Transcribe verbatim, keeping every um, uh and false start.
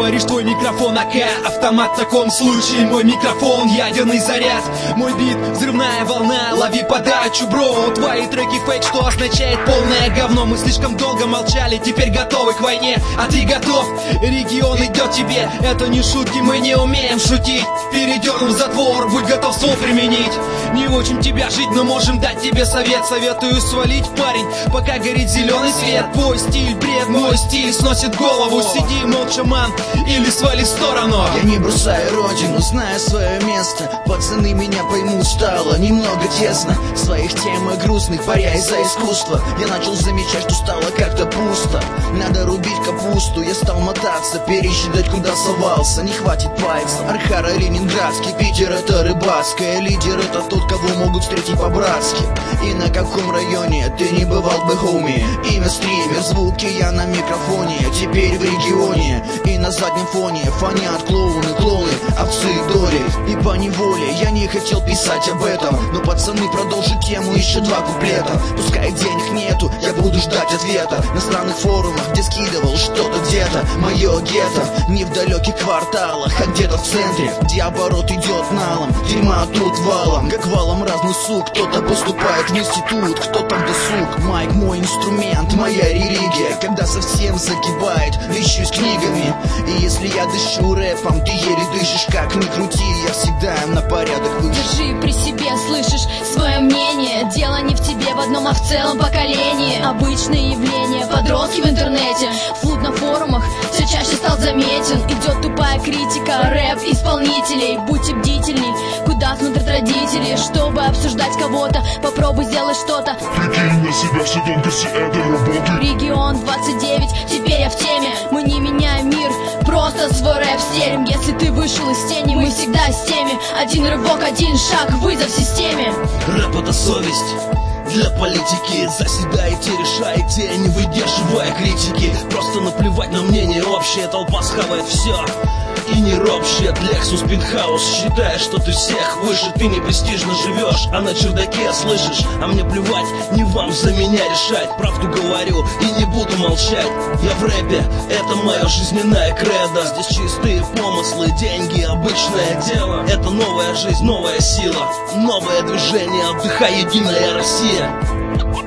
говоришь, твой микрофон АК автомат в таком случае. Мой микрофон ядерный заряд, мой бит взрывная волна. Лови подачу, бро, твои треки фейк, что означает полное говно. Мы слишком долго молчали, теперь готовы к войне. А ты готов? Регион идет тебе. Это не шутки, мы не умеем шутить. Перейдем в затвор, будь готов ствол применить. Не учим тебя жить, но можем дать тебе совет. Советую свалить, парень, пока горит зеленый свет. Твой стиль бред, мой стиль сносит голову. Сиди молча, ман, или свали в сторону. Я не бросаю родину, знаю свое место. Пацаны меня поймут, стало немного тесно. Своих тем и грустных, борясь за искусство, я начал замечать, что стало как-то пусто. Надо рубить капусту, я стал мотаться, пересчитать, куда совался. Не хватит пальцев. Архара ленинградский, Питер это рыбацкая. Лидер это тот, кого могут встретить по-братски. И на каком районе ты не бывал бы, хоуми? Имя стример, звуки я на микрофоне. Теперь в регионе и на заднем фоне фонят клоуны, клоны, овцы, доли. И по неволе я не хотел писать об этом, но пацаны продолжат тему, еще два куплета. Пускай денег нету, я буду ждать ответа на странных форумах, где скидывал что-то где-то. Мое гетто не в далеких кварталах, а где-то в центре, где оборот идет налом. Дерьма тут валом, как валом разных сук. Кто-то поступает в институт, кто-то в досуг. Майк мой инструмент, моя религия. Когда совсем загибает, вещусь книгами. И если я дышу рэпом, ты еле дышишь, как ни крути, я всегда на порядок выше. Держи при себе, слышишь свое мнение. Дело не в тебе в одном, а в целом поколении. Обычное явление, подростки в интернете. Флут на форумах все чаще стал заметен. Идет тупая критика рэп-исполнителей. Будьте бдительней, куда смотрят родители. Чтобы обсуждать кого-то, попробуй сделать что-то. Прикинь на себя все тонкости этой работы. Регион двадцать девять, теперь я в теме. Мы не меняем мир, просто свой рэп стелим. Если ты вышел из тени, мы всегда с теми. Один рывок, один шаг, вызов системе. Рэп это совесть для политики. Заседайте, решайте, не выдерживая критики. Просто наплевать на мнение общее. Толпа схавает все и не ропщет. Лексус Пентхаус, считая, что ты всех выше. Ты не престижно живешь, а на чердаке слышишь. А мне плевать, не вам за меня решать. Правду говорю и не буду молчать. Я в рэпе, это мое жизненное кредо. Здесь чистые помыслы, деньги, обычное дело. Это новая жизнь, новая сила, новое движение. Отдыхай, единая Россия.